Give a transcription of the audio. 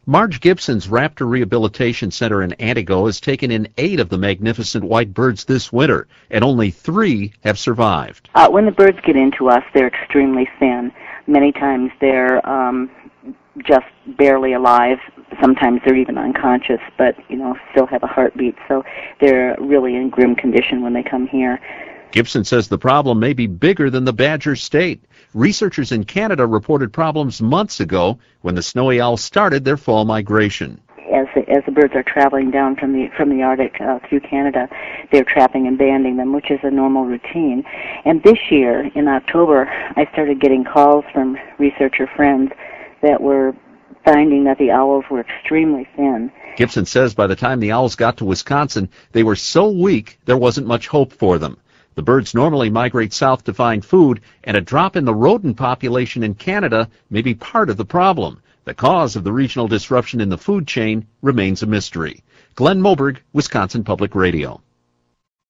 Marge Gibson's Raptor Rehabilitation Center in Antigo has taken in 8 of the magnificent white birds this winter, and only 3 have survived. When the birds get into us, they're extremely thin. Many times they're just barely alive. Sometimes they're even unconscious, but, still have a heartbeat. So they're really in grim condition when they come here. Gibson says the problem may be bigger than the Badger State. Researchers in Canada reported problems months ago when the snowy owls started their fall migration. As the birds are traveling down from the Arctic through Canada, they're trapping and banding them, which is a normal routine. And this year, in October, I started getting calls from researcher friends that were finding that the owls were extremely thin. Gibson says by the time the owls got to Wisconsin, they were so weak there wasn't much hope for them. The birds normally migrate south to find food, and a drop in the rodent population in Canada may be part of the problem. The cause of the regional disruption in the food chain remains a mystery. Glenn Moberg, Wisconsin Public Radio.